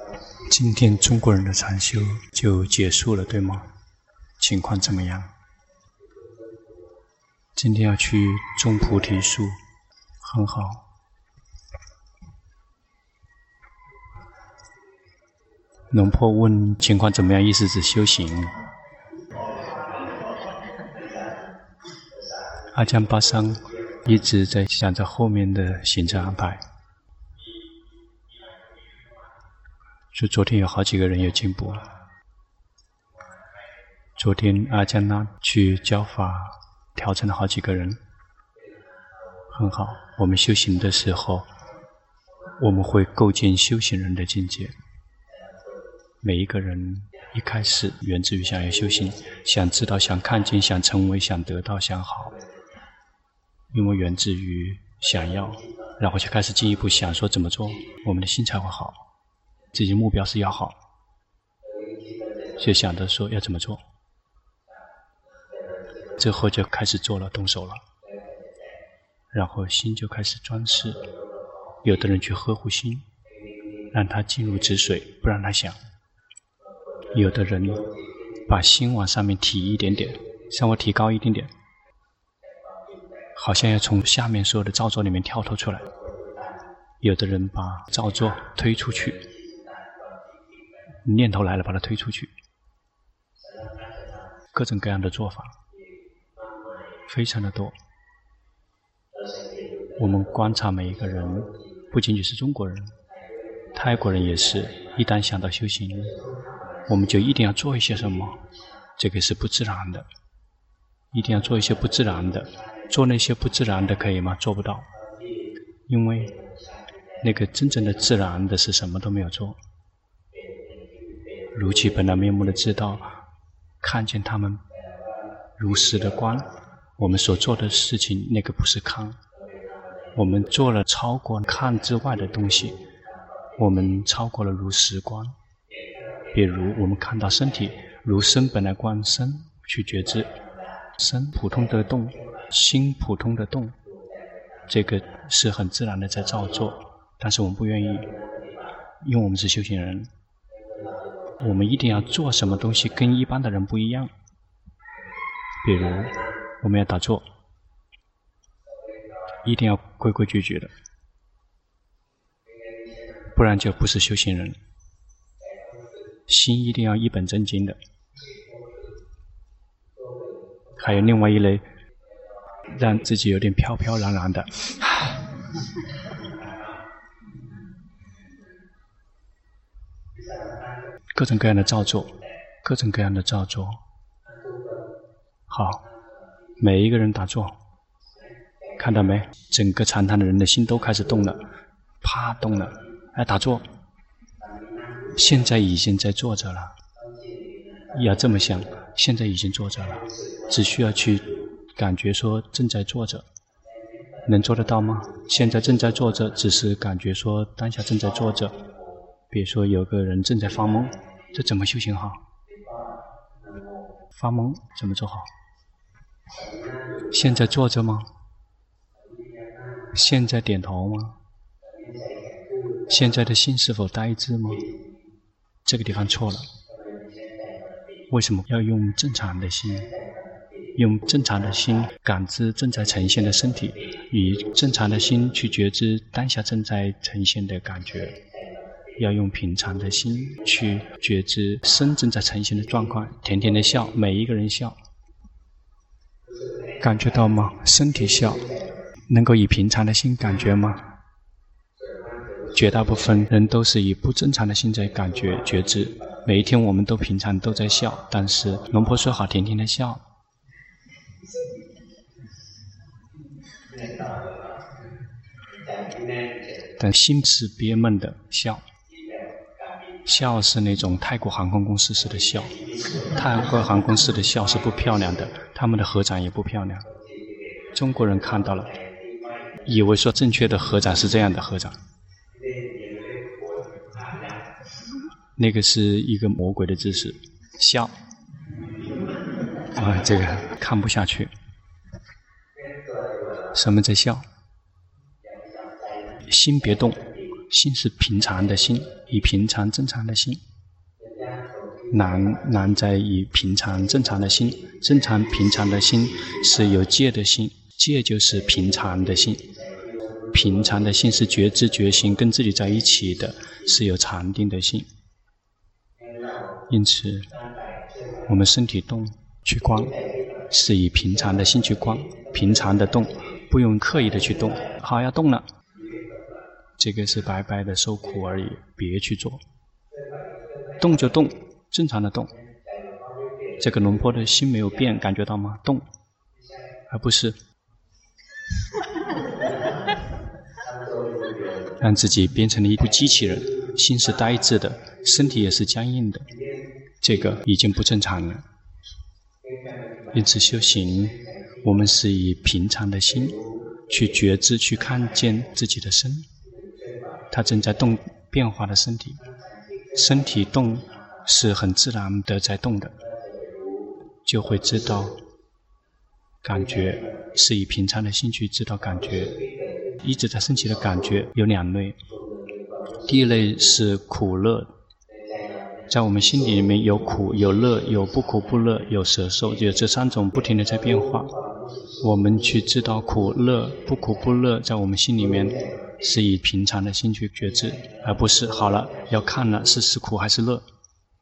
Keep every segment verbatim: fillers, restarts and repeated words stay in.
今天中国人的禅修就结束了，对吗？情况怎么样？今天要去种菩提树，很好。龙婆问情况怎么样，意思是修行。阿江巴桑一直在想着后面的行程安排。就昨天有好几个人有进步。昨天阿江那去教法，调整了好几个人，很好。我们修行的时候，我们会构建修行人的境界。每一个人一开始源自于想要修行，想知道、想看见、想成为、想得到、想好，因为源自于想要，然后就开始进一步想说怎么做，我们的心才会好。自己目标是要好，就想着说要怎么做，之后就开始做了，动手了，然后心就开始装饰。有的人去呵护心，让它进入止水，不让它想。有的人把心往上面提一点点，稍微提高一点点，好像要从下面所有的造作里面跳脱出来。有的人把造作推出去，念头来了把它推出去，各种各样的做法非常的多。我们观察每一个人，不仅仅是中国人，泰国人也是，一旦想到修行，我们就一定要做一些什么，这个是不自然的，一定要做一些不自然的。做那些不自然的可以吗？做不到，因为那个真正的自然的是什么都没有做，如其本来面目的知道，看见他们如实的观。我们所做的事情，那个不是看，我们做了超过看之外的东西，我们超过了如实观。比如我们看到身体如身本来观身，去觉知身普通的动，心普通的动，这个是很自然的在造作，但是我们不愿意，因为我们是修行人，我们一定要做什么东西跟一般的人不一样。比如我们要打坐，一定要规规矩矩的，不然就不是修行人。心一定要一本正经的。还有另外一类，让自己有点飘飘然然的，各种各样的造作，各种各样的造作。好，每一个人打坐，看到没？整个禅堂的人的心都开始动了，啪动了，来打坐。现在已经在坐着了，要这么想，现在已经坐着了，只需要去感觉说正在坐着，能做得到吗？现在正在坐着，只是感觉说当下正在坐着。比如说有个人正在发梦，这怎么修行好？发梦怎么做好？现在坐着吗？现在点头吗？现在的心是否呆滞吗？这个地方错了。为什么要用正常的心？用正常的心感知正在呈现的身体，以正常的心去觉知当下正在呈现的感觉。要用平常的心去觉知身正在呈现的状况。甜甜的笑，每一个人笑，感觉到吗？身体笑，能够以平常的心感觉吗？绝大部分人都是以不正常的心在感觉觉知。每一天我们都平常都在笑，但是龙婆说好甜甜的笑，但心是憋闷的笑。笑是那种泰国航空公司式的笑，泰国航空公司的笑是不漂亮的，他们的合掌也不漂亮。中国人看到了，以为说正确的合掌是这样的合掌，那个是一个魔鬼的姿势，笑啊，这个看不下去。什么在笑？心别动， 心是平常的心，以平常正常的心。难难在以平常正常的心，正常平常的心是有戒的心，戒就是平常的心。平常的心是觉知觉心跟自己在一起的，是有禅定的心。因此我们身体动去观，是以平常的心去观，平常的动，不用刻意的去动。好，要动了，这个是白白的受苦而已，别去做。动就动，正常的动。这个龙坡的心没有变，感觉到吗？动，而不是让自己变成了一部机器人，心是呆滞的，身体也是僵硬的，这个已经不正常了。因此修行，我们是以平常的心去觉知，去看见自己的身，它正在动变化的身体，身体动是很自然的在动的，就会知道感觉，是以平常的心去知道感觉。一直在升起的感觉有两类，第一类是苦乐，在我们心里面有苦有乐，有不苦不乐，有舍受，就这三种不停地在变化。我们去知道苦乐不苦不乐，在我们心里面是以平常的心去觉知，而不是好了要看了是是苦还是乐。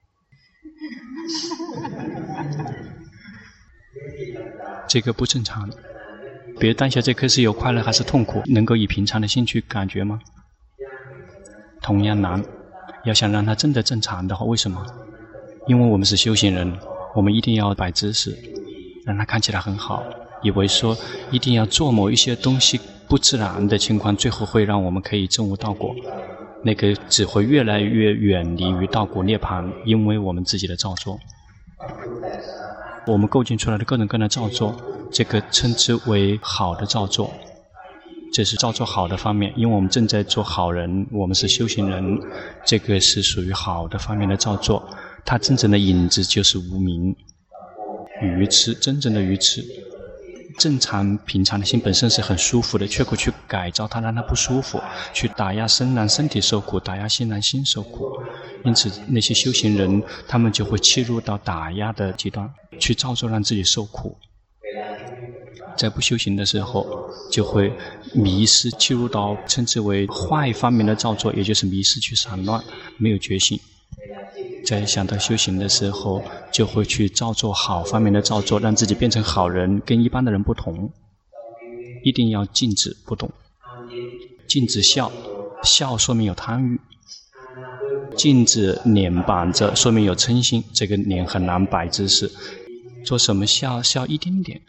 这个不正常。比如当下这刻是有快乐还是痛苦，能够以平常的心去感觉吗？同样难。要想让它真的正常的话，为什么？因为我们是修行人，我们一定要摆姿势，让它看起来很好，以为说一定要做某一些东西不自然的情况，最后会让我们可以证悟道果，那个只会越来越远离于道果涅槃，因为我们自己的造作，我们构建出来的各种各样的造作，这个称之为好的造作，这是造作好的方面，因为我们正在做好人，我们是修行人，这个是属于好的方面的造作。它真正的影子就是无明、愚痴，真正的愚痴。正常平常的心本身是很舒服的，却会去改造它，让它不舒服，去打压身让身体受苦，打压心让心受苦。因此那些修行人他们就会切入到打压的极端，去造作让自己受苦。在不修行的时候就会迷失，切入到称之为坏方面的造作，也就是迷失去散乱，没有觉醒。在想到修行的时候就会去造作好方面的造作，让自己变成好人，跟一般的人不同。一定要静止不动，静止笑，笑说明有贪欲，静止脸板着说明有嗔心，这个脸很难摆姿势，做什么笑笑一丁点。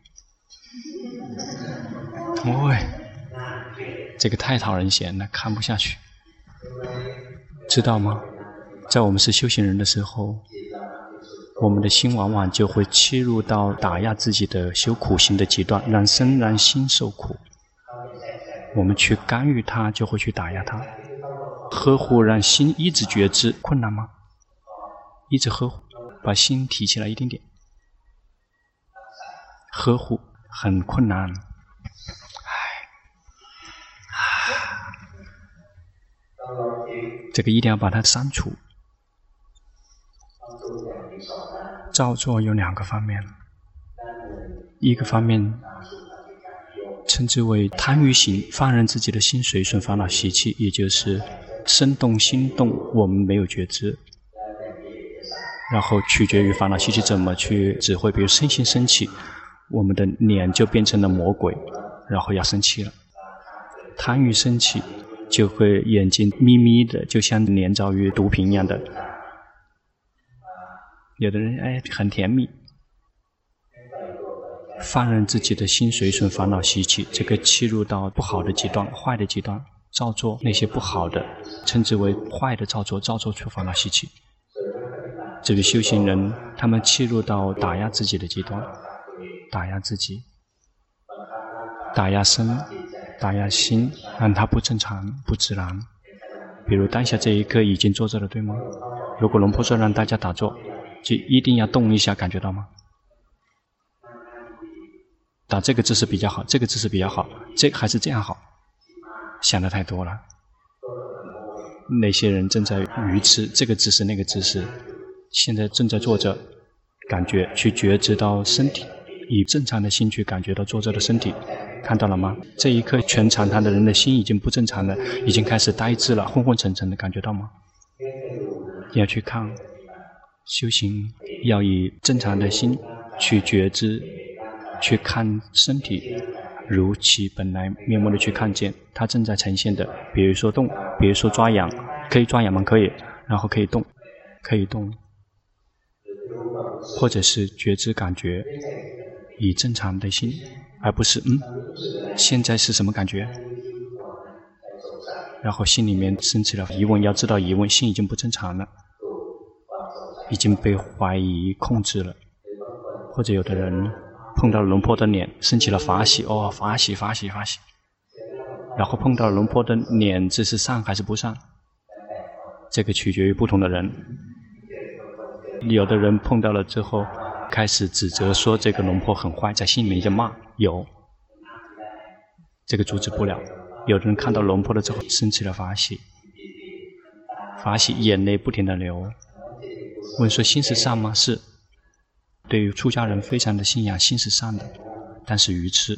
哦，这个太讨人嫌了，看不下去，知道吗？在我们是修行人的时候，我们的心往往就会切入到打压自己的修苦行的极端，让身让心受苦。我们去干预它，就会去打压它。呵护让心一直觉知，困难吗？一直呵护，把心提起来一点点，呵护很困难。这个一定要把它删除。造作有两个方面，一个方面称之为贪欲行，放任自己的心随顺烦恼习气，也就是身动心动，我们没有觉知，然后取决于烦恼习气怎么去指挥。比如身心生气，我们的脸就变成了魔鬼，然后要生气了。贪欲生气就会眼睛眯眯的，就像连着于毒品一样的。有的人哎很甜蜜，放任自己的心随顺烦恼习气，这个切入到不好的极端，坏的极端，造作那些不好的，称之为坏的造作，造作出烦恼习气。这个修行人他们切入到打压自己的极端，打压自己，打压身，打压心，让它不正常不自然。比如当下这一刻已经坐着了，对吗？如果龙婆说让大家打坐，就一定要动一下，感觉到吗？打这个姿势比较好，这个姿势比较好，这个还是这样好，想的太多了。 那些人正在愚痴，这个姿势那个姿势，现在正在坐着，感觉去觉知到身体，以正常的心去感觉到坐着的身体，看到了吗？这一刻全禅堂的人的心已经不正常了，已经开始呆滞了，昏昏沉沉的，感觉到吗？要去看，修行要以正常的心去觉知，去看身体如其本来面目的去看见它正在呈现的，比如说动，比如说抓痒，可以抓痒吗？可以，然后可以动，可以动，或者是觉知感觉，以正常的心，而不是嗯，现在是什么感觉？然后心里面升起了疑问，要知道疑问，心已经不正常了，已经被怀疑控制了，或者有的人碰到了龙婆的脸，升起了法喜，哦，法喜法喜法喜，然后碰到了龙婆的脸，这是善还是不善？这个取决于不同的人。有的人碰到了之后，开始指责说这个龙婆很坏，在心里面就骂，有，这个阻止不了。有的人看到龙婆了之后，升起了法喜，法喜眼泪不停地流。问说心是善吗？是。对于出家人非常的信仰，心是善的，但是愚痴。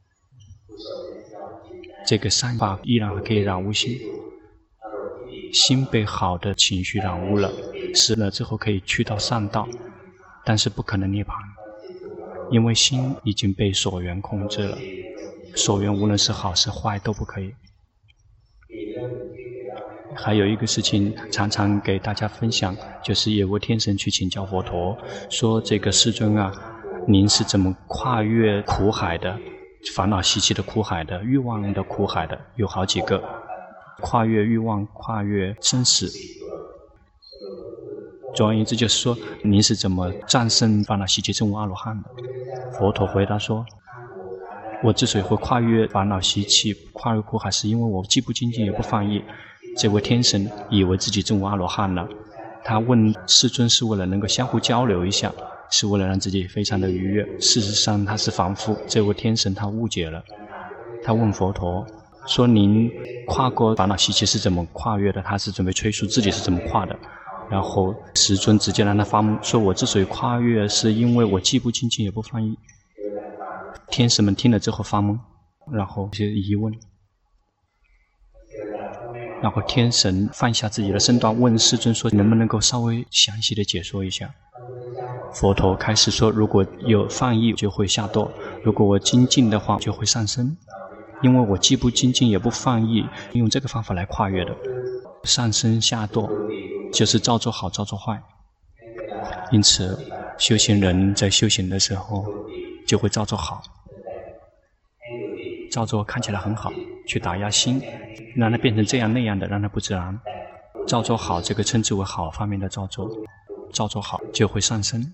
这个善法依然可以染污心，心被好的情绪染污了，死了之后可以去到善道，但是不可能涅槃，因为心已经被所缘控制了，所缘无论是好是坏都不可以。还有一个事情常常给大家分享，就是有位天神去请教佛陀，说这个世尊啊，您是怎么跨越苦海的，烦恼习气的苦海的，欲望的苦海的，有好几个，跨越欲望，跨越生死。总而言之就是说，您是怎么战胜烦恼习气证悟阿罗汉的？佛陀回答说，我之所以会跨越烦恼习气，跨越苦海，是因为我既不精进也不放逸。这位天神以为自己证悟阿罗汉了，他问世尊是为了能够相互交流一下，是为了让自己非常的愉悦。事实上他是凡夫，这位天神他误解了，他问佛陀说，您跨过烦恼习气是怎么跨越的？他是准备吹述自己是怎么跨的。然后世尊直接让他发梦，说我之所以跨越，是因为我既不精进也不放逸。天神们听了之后发懵，然后有些疑问，然后天神放下自己的身段，问世尊说，能不能够稍微详细的解说一下？佛陀开始说，如果有放逸就会下堕，如果我精进的话就会上升，因为我既不精进也不放逸，用这个方法来跨越的。上升下堕就是造作好造作坏，因此修行人在修行的时候就会造作好，造作看起来很好，去打压心，让它变成这样那样的，让它不自然。造作好，这个称之为好方面的造作，造作好就会上升。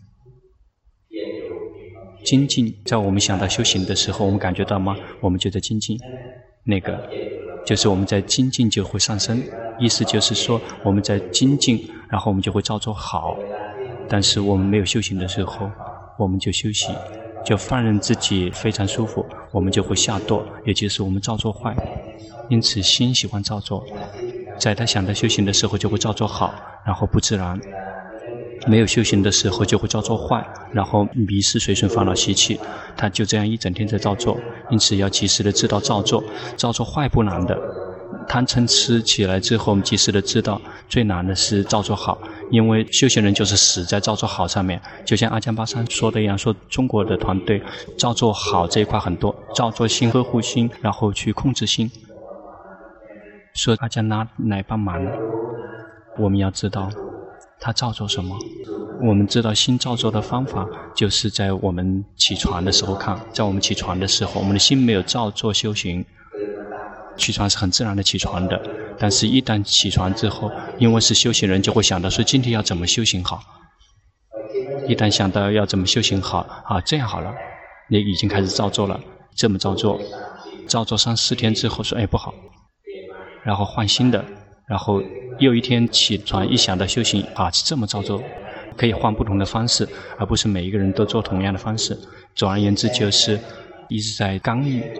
精进，在我们想到修行的时候，我们感觉到吗？我们就在精进，那个就是我们在精进就会上升，意思就是说我们在精进，然后我们就会造作好。但是我们没有修行的时候，我们就休息，就放任自己非常舒服，我们就会下堕，也就是我们造作坏。因此心喜欢造作，在他想到修行的时候就会造作好，然后不自然。没有修行的时候就会造作坏，然后迷失随顺烦恼习气，他就这样一整天在造作。因此要及时的知道造作，造作坏不难的，贪嗔痴起来之后我们及时的知道，最难的是造作好，因为修行人就是死在造作好上面。就像阿江巴桑说的一样，说中国的团队造作好这一块很多，造作心、呵护心，然后去控制心，说阿江拉来帮忙。我们要知道他造作什么，我们知道心造作的方法就是在我们起床的时候看，在我们起床的时候，我们的心没有造作修行，起床是很自然的起床的，但是一旦起床之后，因为是修行人，就会想到说今天要怎么修行好，一旦想到要怎么修行好啊，这样好了，你已经开始造作了，这么造作造作上四天之后说哎不好，然后换新的，然后又一天起床一想到修行啊，这么造作，可以换不同的方式，而不是每一个人都做同样的方式。总而言之就是一直在干预，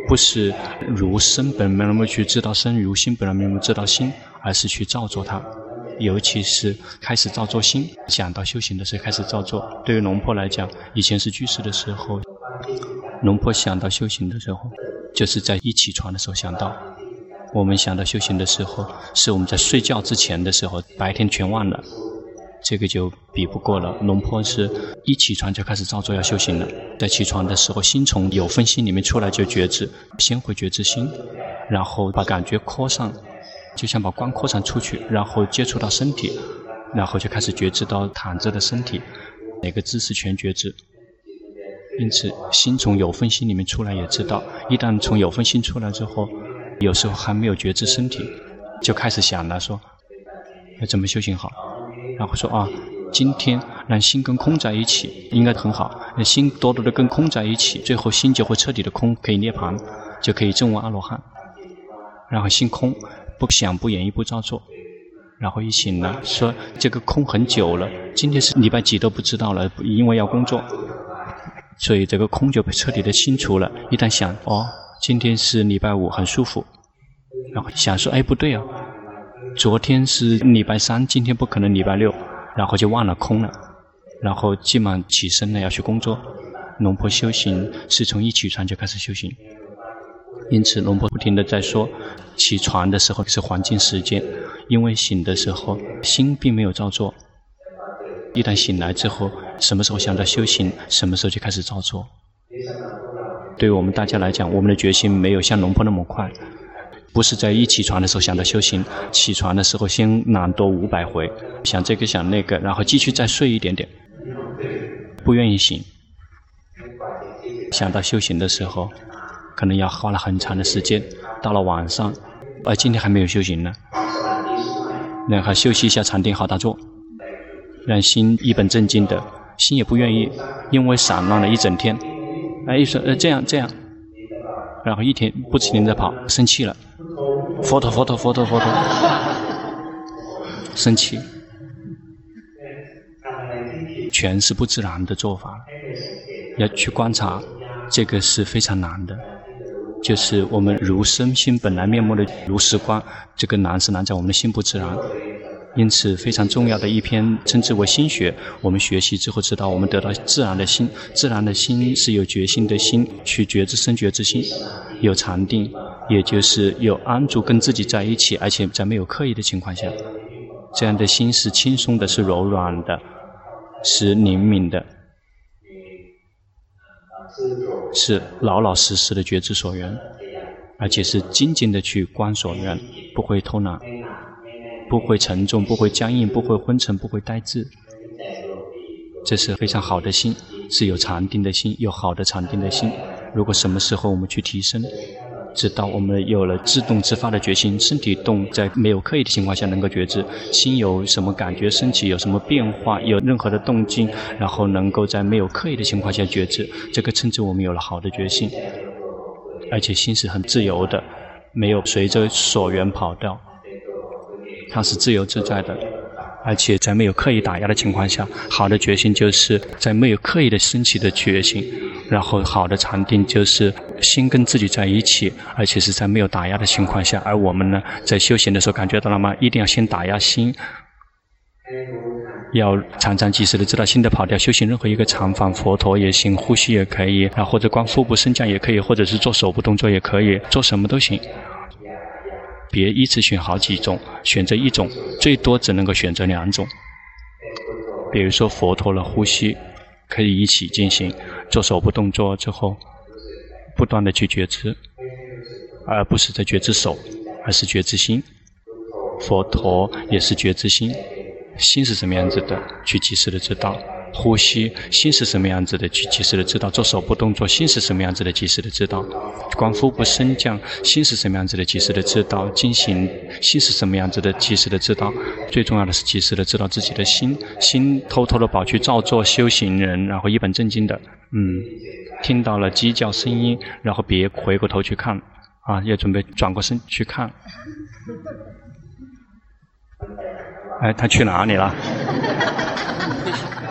不是如身本来面目去知道身，如心本来面目知道心，而是去造作它。尤其是开始造作心，想到修行的时候开始造作。对于龙婆来讲，以前是居士的时候，龙婆想到修行的时候，就是在一起床的时候想到。我们想到修行的时候，是我们在睡觉之前的时候，白天全忘了，这个就比不过了。龙婆是一起床就开始造作要修行了，在起床的时候，心从有分心里面出来就觉知，先会觉知心，然后把感觉扩上，就像把光扩散出去，然后接触到身体，然后就开始觉知到躺着的身体，每个姿势全觉知。因此心从有分心里面出来也知道，一旦从有分心出来之后，有时候还没有觉知身体，就开始想了，说要怎么修行好，然后说啊，今天让心跟空在一起应该很好，心多多的跟空在一起，最后心就会彻底的空，可以涅槃，就可以证悟阿罗汉。然后心空，不想不演绎不造作，然后一醒了，说这个空很久了，今天是礼拜几都不知道了，因为要工作，所以这个空就被彻底的清除了。一旦想哦，今天是礼拜五，很舒服，然后想说哎不对啊，昨天是礼拜三，今天不可能礼拜六，然后就忘了空了，然后基本上起身了要去工作。龙婆修行是从一起床就开始修行，因此龙婆不停地在说，起床的时候是黄金时间，因为醒的时候心并没有造作，一旦醒来之后，什么时候想到修行，什么时候就开始造作。对于我们大家来讲，我们的决心没有像龙婆那么快，不是在一起床的时候想到修行，起床的时候先懒惰五百回，想这个想那个，然后继续再睡一点点，不愿意醒。想到修行的时候，可能要花了很长的时间，到了晚上，而今天还没有修行呢，然后休息一下禅定好打坐，让心一本正经的，心也不愿意，因为散乱了一整天，哎，一说呃这样这样，然后一天不停地跑，生气了，佛陀佛陀佛陀佛陀，生气，全是不自然的做法，要去观察，这个是非常难的。就是我们如身心本来面目的如实观，这个难是难在我们的心不自然。因此非常重要的一篇称之为心学，我们学习之后知道我们得到自然的心，自然的心是有决心的心，去觉知身觉知心，有禅定，也就是有安住跟自己在一起，而且在没有刻意的情况下，这样的心是轻松的，是柔软的，是灵敏的，是老老实实的觉知所缘，而且是精进的去观所缘，不会偷懒，不会沉重，不会僵硬，不会昏沉，不会呆滞。这是非常好的心，是有禅定的心，有好的禅定的心。如果什么时候我们去提升，直到我们有了自动自发的决心，身体动在没有刻意的情况下能够觉知，心有什么感觉，身体有什么变化，有任何的动静，然后能够在没有刻意的情况下觉知，这个称之我们有了好的决心。而且心是很自由的，没有随着所缘跑掉，它是自由自在的，而且在没有刻意打压的情况下，好的决心就是在没有刻意的升起的决心，然后好的禅定就是心跟自己在一起，而且是在没有打压的情况下。而我们呢，在修行的时候感觉到了吗？一定要先打压心，要常常及时的知道心的跑掉。修行任何一个禅法，佛陀也行，呼吸也可以，然后或者光腹部升降也可以，或者是做手部动作也可以，做什么都行。别依次选好几种，选择一种，最多只能够选择两种。比如说佛陀的呼吸可以一起进行，做手部动作之后不断的去觉知，而不是在觉知手，而是觉知心。佛陀也是觉知心，心是什么样子的，去及时的知道。呼吸，心是什么样子的，去及时的知道。做手部动作，心是什么样子的，及时的知道。观腹部升降，心是什么样子的，及时的知道。进行，心是什么样子的，及时的知道。最重要的是及时的知道自己的心，心偷偷的跑去照做修行人，然后一本正经的，嗯，听到了鸡叫声音，然后别回过头去看，啊，要准备转过身去看。哎，他去哪里了？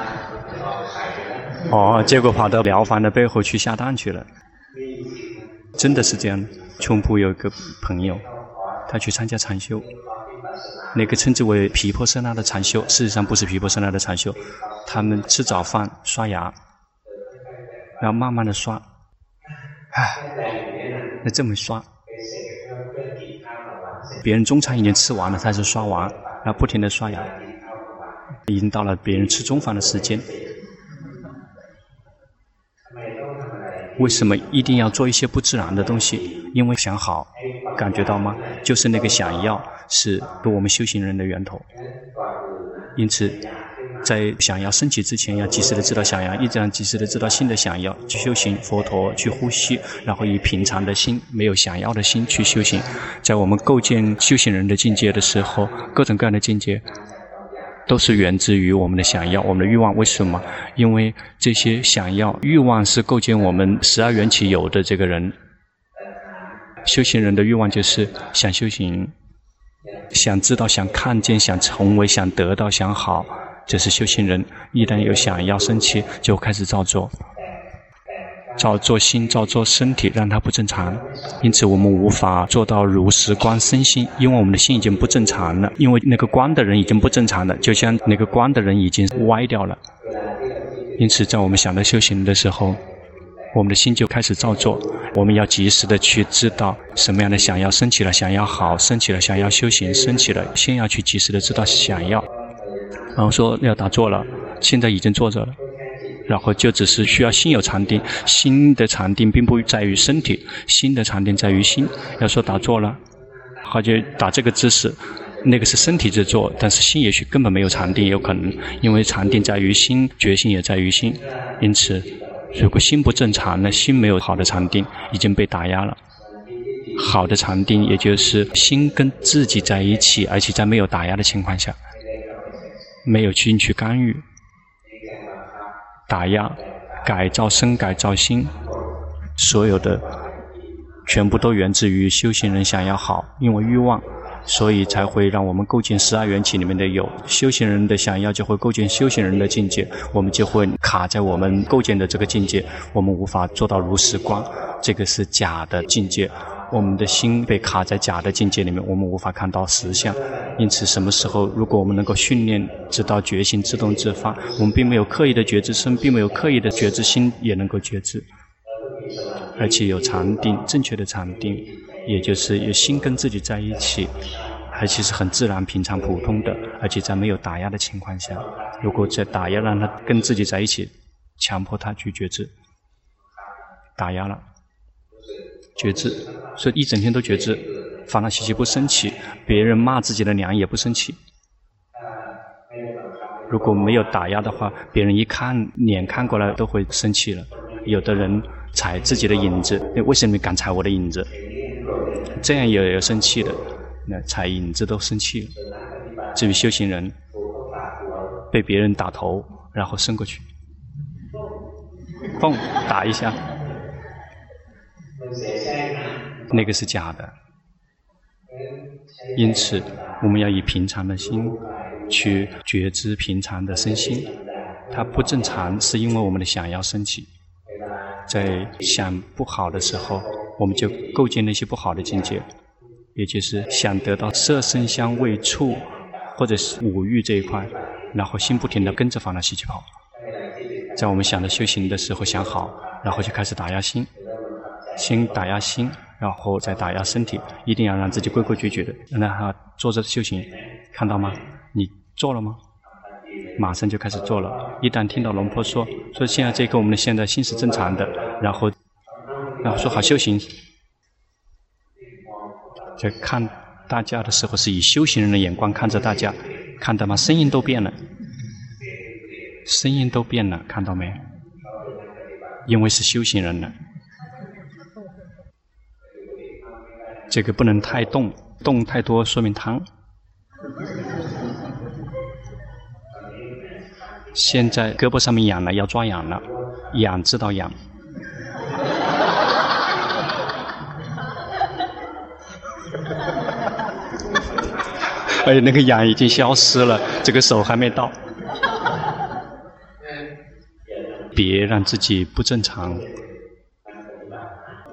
哦，结果跑到疗房的背后去下蛋去了。 真的是这样。琼浦有一个朋友，他去参加禅修，那个称之为毗婆舍那的禅修，事实上不是毗婆舍那的禅修。他们吃早饭刷牙，然后慢慢的刷，唉，那这么刷，别人中餐已经吃完了，他是刷完，然后不停的刷牙，已经到了别人吃中饭的时间。为什么一定要做一些不自然的东西？因为想好，感觉到吗？就是那个想要是我们修行人的源头。因此在想要升起之前，要及时的知道想要，一直要及时的知道新的想要，去修行佛陀，去呼吸，然后以平常的心，没有想要的心去修行。在我们构建修行人的境界的时候，各种各样的境界都是源自于我们的想要，我们的欲望。为什么？因为这些想要、欲望是构建我们十二缘起有的这个人。修行人的欲望就是想修行，想知道，想看见，想成为，想得到，想好。这是修行人。一旦有想要升起，就开始造作，造作心，造作身体，让它不正常。因此我们无法做到如实观身心，因为我们的心已经不正常了，因为那个观的人已经不正常了，就像那个观的人已经歪掉了。因此在我们想到修行的时候，我们的心就开始造作。我们要及时的去知道什么样的想要升起了，想要好升起了，想要修行升起了，先要去及时的知道想要。然后说要打坐了，现在已经坐着了，然后就只是需要心有禅定。心的禅定并不在于身体，心的禅定在于心。要说打坐了，好就打这个姿势，那个是身体在做，但是心也许根本没有禅定，有可能因为禅定在于心，决心也在于心。因此如果心不正常，那心没有好的禅定，已经被打压了。好的禅定也就是心跟自己在一起，而且在没有打压的情况下，没有进去干预、打压、改造身、改造心，所有的全部都源自于修行人想要好，因为欲望，所以才会让我们构建十二缘起里面的有。修行人的想要就会构建修行人的境界，我们就会卡在我们构建的这个境界，我们无法做到如实观，这个是假的境界。我们的心被卡在假的境界里面，我们无法看到实相。因此什么时候如果我们能够训练直到觉醒自动自发，我们并没有刻意的觉知身，并没有刻意的觉知心也能够觉知，而且有禅定，正确的禅定，也就是有心跟自己在一起，而且是很自然平常普通的，而且在没有打压的情况下。如果在打压让他跟自己在一起，强迫他去觉知，打压了觉知，所以一整天都觉知，烦恼习气不生气，别人骂自己的娘也不生气。如果没有打压的话，别人一看脸看过来都会生气了。有的人踩自己的影子，为什么你敢踩我的影子？这样也有生气的，那踩影子都生气了。至于修行人被别人打头，然后伸过去，砰打一下，那个是假的。因此我们要以平常的心去觉知平常的身心，它不正常是因为我们的想要升起。在想不好的时候，我们就构建那些不好的境界，也就是想得到色声香味触或者是五欲这一块，然后心不停地跟着烦恼习气跑。在我们想的修行的时候想好，然后就开始打压心，先打压心，然后再打压身体，一定要让自己规规矩矩的，让他坐着修行。看到吗？你做了吗？马上就开始做了。一旦听到龙婆说说现在这一刻我们的现在心是正常的，然后然后说好修行，在看大家的时候是以修行人的眼光看着大家，看到吗？声音都变了，声音都变了，看到没？因为是修行人了。这个不能太动，动太多说明贪。现在胳膊上面痒了，要抓痒了，痒知道痒。而且那个痒已经消失了，这个手还没到。别让自己不正常，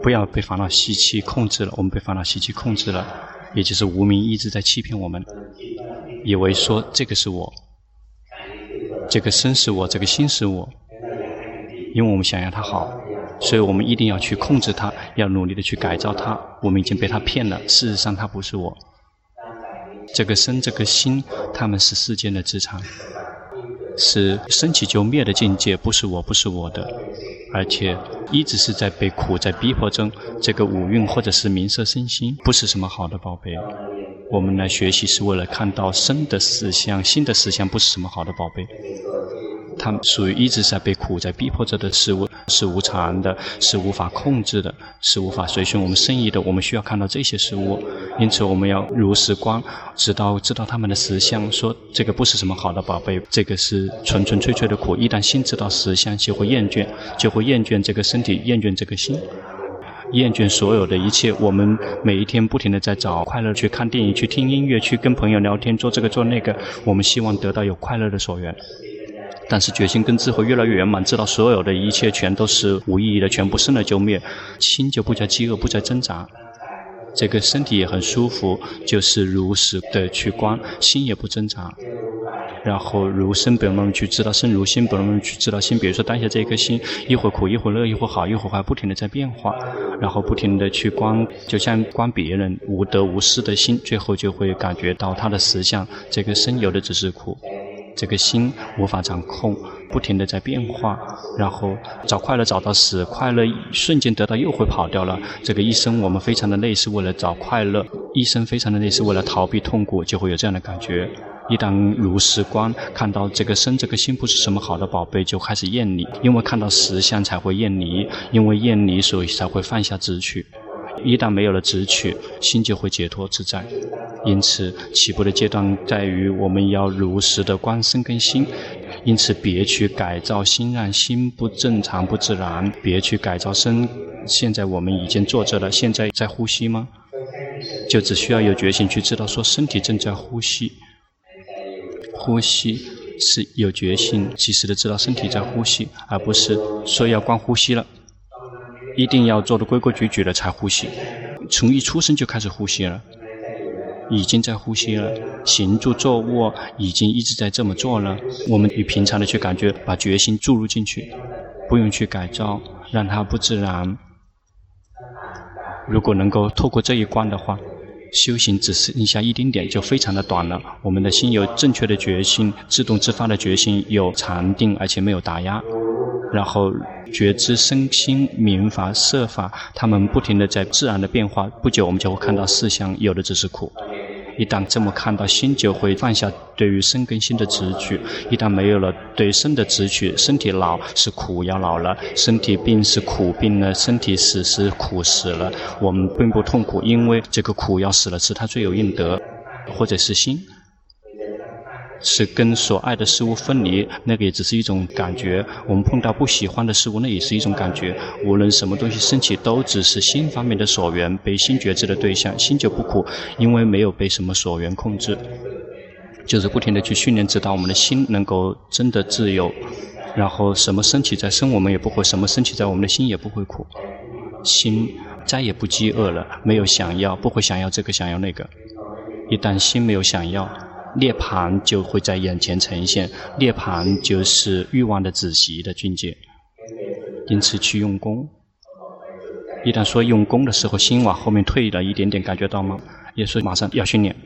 不要被烦恼习气控制了，我们被烦恼习气控制了，也就是无明一直在欺骗我们，以为说这个是我，这个身是我，这个心是我，因为我们想要它好，所以我们一定要去控制它，要努力的去改造它。我们已经被它骗了，事实上它不是我。这个身这个心，它们是世间的资产，是生起就灭的境界，不是我，不是我的，而且一直是在被苦在逼迫中。这个五蕴或者是名色身心，不是什么好的宝贝。我们来学习是为了看到生的实相，心的实相不是什么好的宝贝。它们属于一直在被苦在逼迫着的事物，是无常的，是无法控制的，是无法随顺我们生意的。我们需要看到这些事物，因此我们要如实观，知道知道他们的实相，说这个不是什么好的宝贝，这个是纯纯粹粹的苦。一旦心知道实相，就会厌倦，就会厌倦这个身体，厌倦这个心，厌倦所有的一切。我们每一天不停地在找快乐，去看电影，去听音乐，去跟朋友聊天，做这个做那个，我们希望得到有快乐的所缘。但是决心跟智慧越来越圆满，知道所有的一切全都是无意义的，全部生了就灭，心就不再饥饿，不再挣扎，这个身体也很舒服，就是如实的去观，心也不挣扎。然后如身本能去知道身，如心本能去知道心。比如说当下这一颗心，一会儿苦，一会儿乐，一会儿好，一会儿坏，不停的在变化，然后不停的去观，就像观别人无得无失的心，最后就会感觉到它的实相。这个身有的只是苦，这个心无法掌控，不停地在变化，然后找快乐找到死，快乐瞬间得到又会跑掉了。这个一生我们非常的累，是为了找快乐，一生非常的累，是为了逃避痛苦，就会有这样的感觉。一旦如实观，看到这个身这个心不是什么好的宝贝，就开始厌离，因为看到实相才会厌离，因为厌离所以才会放下执取。一旦没有了执取，心就会解脱自在。因此起步的阶段在于我们要如实的观身跟心，因此别去改造心，让心不正常不自然，别去改造身。现在我们已经坐着了，现在在呼吸吗？就只需要有决心去知道说身体正在呼吸，呼吸是有决心及时的知道身体在呼吸，而不是说要光呼吸了，一定要做的规规矩矩的才呼吸，从一出生就开始呼吸了，已经在呼吸了，行住坐卧已经一直在这么做了。我们以平常的去感觉，把决心注入进去，不用去改造，让它不自然。如果能够透过这一关的话，修行只剩下一丁点就非常的短了。我们的心有正确的决心，自动自发的决心，有禅定，而且没有打压，然后觉知身心明法色法，它们不停的在自然的变化，不久我们就会看到四相，有的只是苦。一旦这么看到，心就会放下对于身跟心的执取。一旦没有了对身的执取，身体老是苦要老了，身体病是苦病了，身体死是苦死了。我们并不痛苦，因为这个苦要死了，是它罪有应得。或者是心是跟所爱的事物分离，那个也只是一种感觉。我们碰到不喜欢的事物，那也是一种感觉。无论什么东西升起，都只是心方面的所缘，被心觉知的对象，心就不苦，因为没有被什么所缘控制。就是不停地去训练，直到我们的心能够真的自由，然后什么升起在身我们也不会，什么升起在我们的心也不会苦。心再也不饥饿了，没有想要，不会想要这个想要那个。一旦心没有想要，涅槃就会在眼前呈现，涅槃就是欲望的止息的境界。因此去用功，一旦说用功的时候，心往后面退了一点点，感觉到吗？也是马上要训练，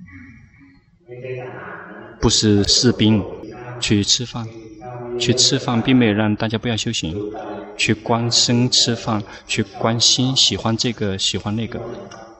不是士兵去吃饭，去吃饭并没有让大家不要修行，去观身吃饭，去观心，喜欢这个喜欢那个，